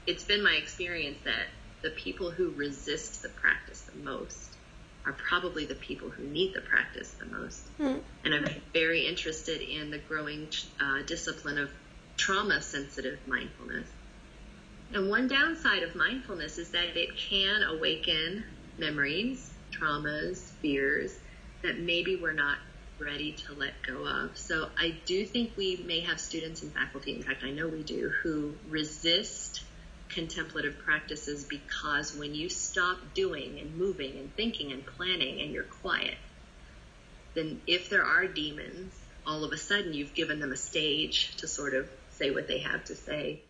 it's been my experience that the people who resist the practice the most are probably the people who need the practice the most. And I'm very interested in the growing discipline of trauma-sensitive mindfulness. And one downside of mindfulness is that it can awaken memories, traumas, fears that maybe we're not ready to let go of. So I do think we may have students and faculty, in fact, I know we do, who resist contemplative practices because when you stop doing and moving and thinking and planning and you're quiet, then if there are demons, all of a sudden you've given them a stage to sort of say what they have to say.